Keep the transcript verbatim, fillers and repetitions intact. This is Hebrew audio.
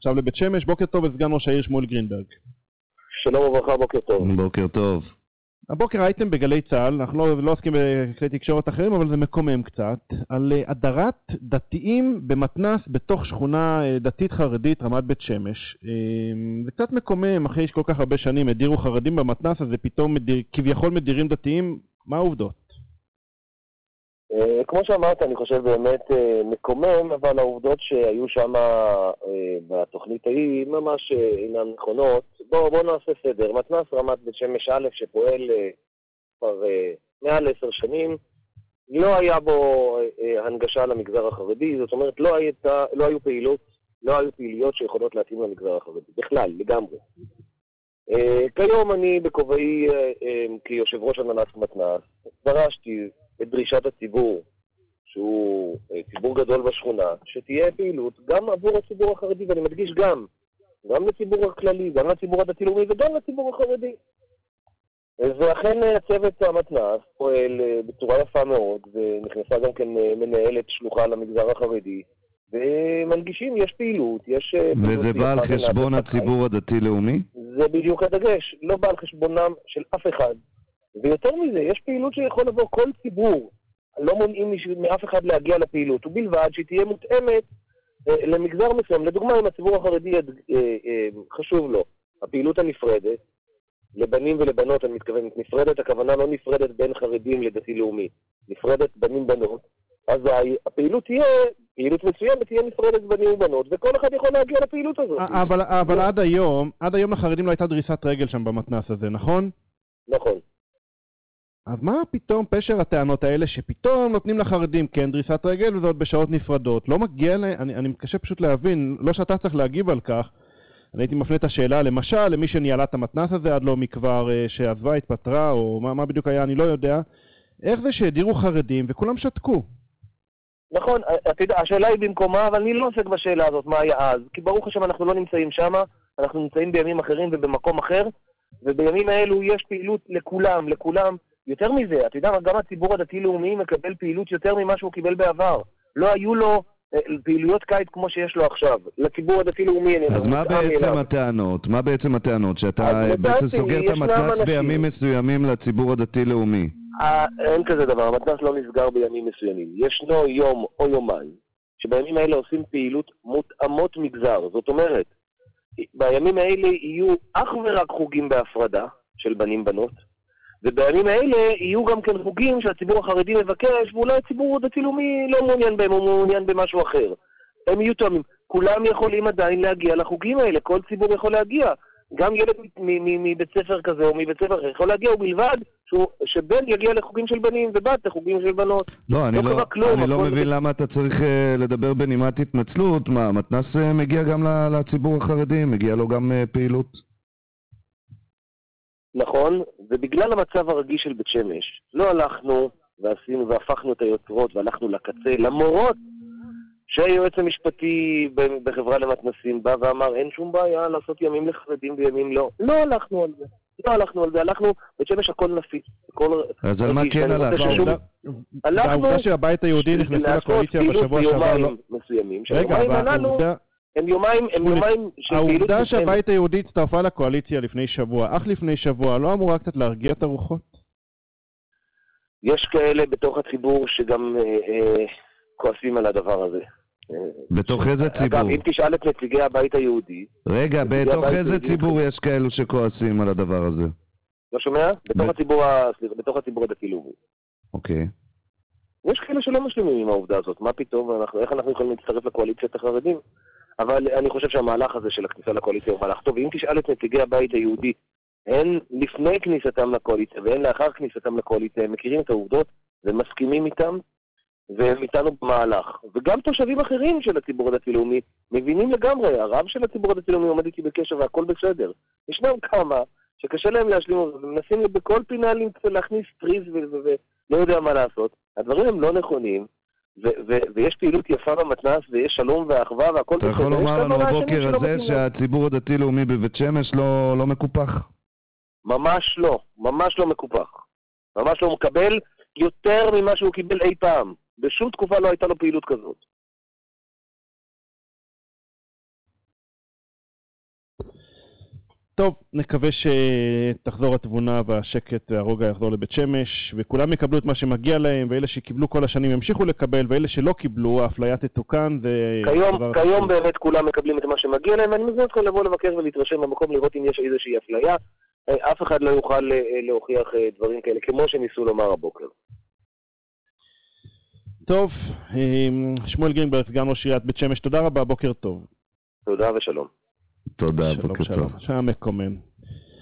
עכשיו לבית שמש. בוקר טוב לסגן ראש העיר שמואל גרינברג. שלום וברכה, בוקר טוב. בוקר טוב. הבוקר הייתם בגלי צה"ל, אנחנו לא, לא עוסקים בכלי תקשורת אחרים, אבל זה מקומם קצת, על הדרת דתיים במתנ"ס בתוך שכונה דתית חרדית רמת בית שמש. זה קצת מקומם, אחרי שכל כך הרבה שנים הדירו חרדים במתנ"ס, אז זה פתאום מדיר, כביכול מדירים דתיים. מה העובדות? כמו שאמרת, אני חושב באמת מקומם, אבל העובדות שהיו שם בתוכנית ההיא ממש אינן נכונות. בואו בוא נעשה סדר. מתנ"ס רמת בית שמש א' שפועל כבר מעל עשר שנים, לא היה בו הנגשה למגזר החרדי, זאת אומרת לא, הייתה, לא היו פעילות, לא היו פעילויות שיכולות להתאים למגזר החרדי, בכלל, לגמרי. כיום אני בכובעי כיושב ראש הנהלת מתנ"ס, דרשתי את דרישת הציבור, שהוא ציבור גדול בשכונה, שתהיה פעילות גם עבור הציבור החרדי, ואני מדגיש גם, גם לציבור הכללי, גם לציבור הדתי-לאומי וגם לציבור החרדי. ואכן צוות המתנ"ס פועל בצורה יפה מאוד, ונכנסה גם כן מנהלת שלוחה למגזר החרדי, ומנגישים, יש פעילות, יש... וזה בא על חשבון הציבור הדתי-לאומי? זה בדיוק הדגש, לא בא על חשבונם של אף אחד. ויותר מזה, יש פעילות שיכול לבוא כל ציבור, לא מונעים מאף אחד להגיע לפעילות, ובלבד שהיא תהיה מותאמת למגזר מסוים. לדוגמה, אם הציבור החרדי חשוב לו, הפעילות הנפרדת, לבנים ולבנות, אני מתכוון, נפרדת, הכוונה לא נפרדת בין חרדים לדתי-לאומי, נפרדת בנים-בנות, אז הפעילות תהיה, פעילות מסוימת תהיה נפרדת בנים ובנות, וכל אחד יכול להגיע לפעילות הזאת. אבל, אבל עד היום, עד היום לחרדים לא הייתה דריסת רגל שם במתנ"ס הזה, נכון? נכון. אז מה פתאום פשר הטענות האלה שפתאום נותנים לחרדים כן דריסת רגל וזאת בשעות נפרדות? לא מגיע להם, אני, אני מקשה פשוט להבין, לא שאתה צריך להגיב על כך, אני הייתי מפנה את השאלה למשל למי שניהלה את המתנ"ס הזה עד לא מכבר שעזבה, התפטרה, או מה, מה בדיוק היה, אני לא יודע, איך זה שהדירו חרדים וכולם שתקו? נכון, אתה יודע, השאלה היא במקומה, אבל אני לא עוסק בשאלה הזאת, מה היה אז, כי ברוך השם אנחנו לא נמצאים שם, אנחנו נמצאים בימים אחרים ובמקום אחר, ובימים האלו יש פעילות לכולם, לכולם, יותר מזה, אתה יודע, גם הציבור הדתי-לאומי מקבל פעילות יותר ממה שהוא קיבל בעבר. לא היו לו פעילויות קיץ כמו שיש לו עכשיו. לציבור הדתי-לאומי... אז מה בעצם הטענות? מה בעצם הטענות? שאתה בעצם סוגר את המתנ"ס בימים מסוימים לציבור הדתי-לאומי? אין כזה דבר, המתנ"ס לא נסגר בימים מסוימים. ישנו יום או יומיים, שבימים האלה עושים פעילות מותאמות מגזר. זאת אומרת, בימים האלה יהיו אך ורק חוגים בהפרדה של בנים-בנות, ובימים האלה יהיו גם כן חוגים שהציבור החרדי מבקש, ואולי הציבור הדתי-לאומי לא מעוניין בהם, הוא מעוניין במשהו אחר. הם יהיו תואמים. כולם יכולים עדיין להגיע לחוגים האלה, כל ציבור יכול להגיע. גם ילד מבית ספר כזה או מבית ספר אחר יכול להגיע, ובלבד שבן יגיע לחוגים של בנים ובת לחוגים של בנות. לא, אני לא, אני לא מבין למה אתה צריך לדבר בנימת התנצלות. מה, מתנ"ס מגיע גם לציבור החרדי, מגיע לו גם פעילות? נכון, ובגלל המצב הרגיש של בית שמש, לא הלכנו ועשינו והפכנו את היוצרות והלכנו לקצה, למרות שהיועץ המשפטי בחברה למתנסים בא ואמר, אין שום בעיה לעשות ימים לחרדים וימים לא. לא הלכנו על זה. לא הלכנו על זה, הלכנו, בית שמש הכל נפיץ. אז על מה כן הלך? העובדה שהבית היהודי נכנסו לקואליציה בשבוע שעבר לא... רגע, והעובדה... הם יומיים, הם יומיים... העובדה שהבית היהודי הצטרפה לקואליציה לפני שבוע, אך לפני שבוע, לא אמורה קצת להרגיע את הרוחות? יש כאלה בתוך הציבור שגם כועסים על הדבר הזה. בתוך איזה ציבור? אגב, אם תשאל את נציגי הבית היהודי... רגע, בתוך איזה ציבור יש כאלו שכועסים על הדבר הזה? לא שומע? בתוך הציבור, בתוך הציבור הדתי-לאומי. אוקיי. יש כאלה שלא משלימים עם העובדה הזאת, מה פתאום, איך אנחנו יכולים להצטרף לקואליציית החרדים? אבל אני חושב שהמהלך הזה של הכניסה לקואליציה הוא מהלך טוב, ואם תשאל את נציגי הבית היהודי, הן לפני כניסתם לקואליציה והן לאחר כניסתם לקואליציה, הם מכירים את העובדות ומסכימים איתם, והם איתנו במהלך. וגם תושבים אחרים של הציבור הדתי-לאומי מבינים לגמרי, הרב של הציבור הדתי-לאומי עומד איתי בקשר והכל בסדר. ישנם כמה שקשה להם להשלים, ומנסים בכל פינה להכניס טריז ולא יודע מה לעשות. הדברים הם לא נכונים, ויש פעילות יפה במתנ"ס, ויש שלום ואחווה והכל בסדר. אתה יכול לומר לנו הבוקר הזה שהציבור הדתי-לאומי בבית שמש לא מקופח? ממש לא, ממש לא מקופח. ממש לא מקבל יותר ממה שהוא קיבל אי פעם. בשום תקופה לא הייתה לו פעילות כזאת. טוב, נקווה שתחזור התבונה והשקט והרוגע יחזור לבית שמש, וכולם יקבלו את מה שמגיע להם, ואלה שקיבלו כל השנים ימשיכו לקבל, ואלה שלא קיבלו, האפליה תתוקן. כיום, כיום באמת כולם מקבלים את מה שמגיע להם, ואני מזמין אתכם לבוא לבקר ולהתרשם במקום, לראות אם יש איזושהי אפליה. אף אחד לא יוכל להוכיח דברים כאלה, כמו שניסו לומר הבוקר. טוב, שמואל גרינברג, סגן ראש עיריית בית שמש, תודה רבה, בוקר טוב. תודה ושלום. תודה, שלום, בוקר שלום. טוב. שעה מקומם.